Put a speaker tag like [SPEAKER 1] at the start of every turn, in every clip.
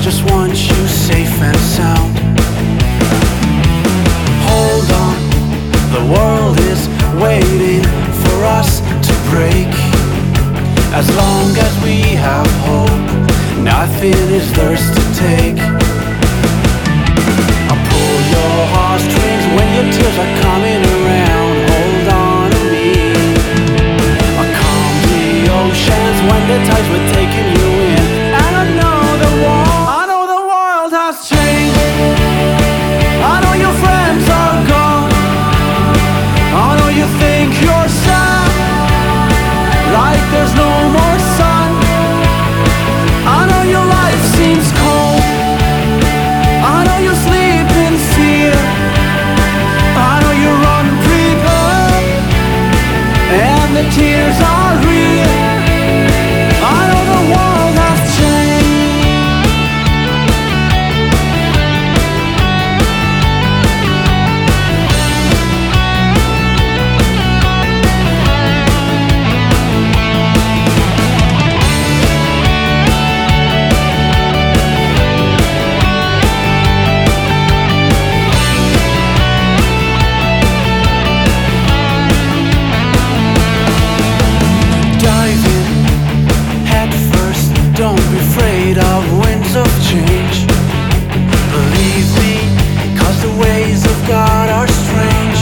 [SPEAKER 1] just want you safe and sound. Hold on, the world is waiting for us to break. As long as we have hope, nothing is theirs to take. I'll pull your heartstrings when your tears are coming around. Hold on to me. I'll calm the oceans when the tides were taking you in. And I know the world has changed. I know your friends are gone. I know you think you're sad, like there's no more sun. I know your life seems cold. I know you sleep in fear. I know you run prepared, and the tears are real. I know the world has changed. Dive in, head first, don't be afraid of winds of change. Believe me, 'cause the ways of God are strange.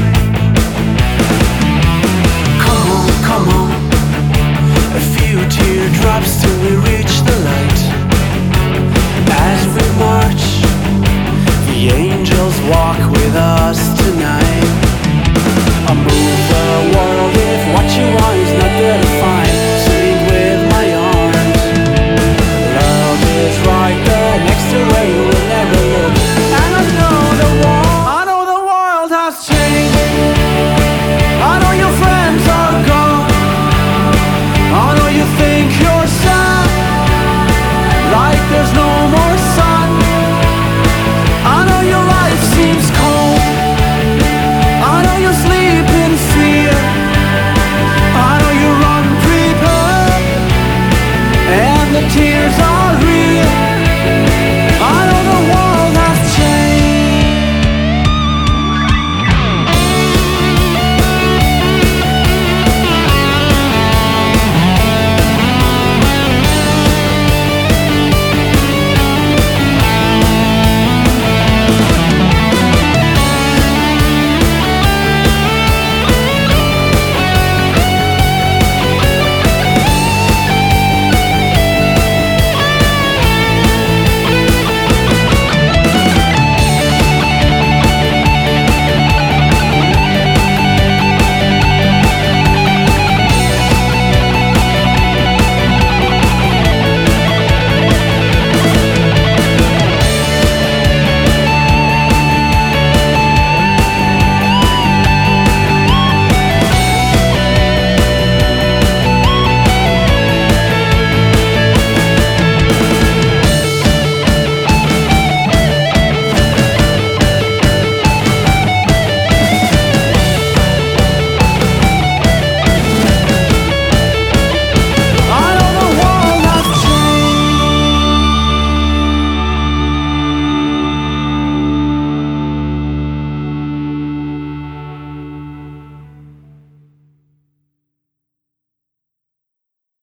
[SPEAKER 1] Come on, a few teardrops till we reach the light. As we march, the angels walk with us tonight. I'll move the world if what you want is not there to find. Sing with my arms. Love is right there next to where you will never look. And I know the world has changed. I know your friends are gone. I know you think you're sad, like there's no more sun. I know your life seems cold. I know you sleep in fear. I know you run prepared, and the tears are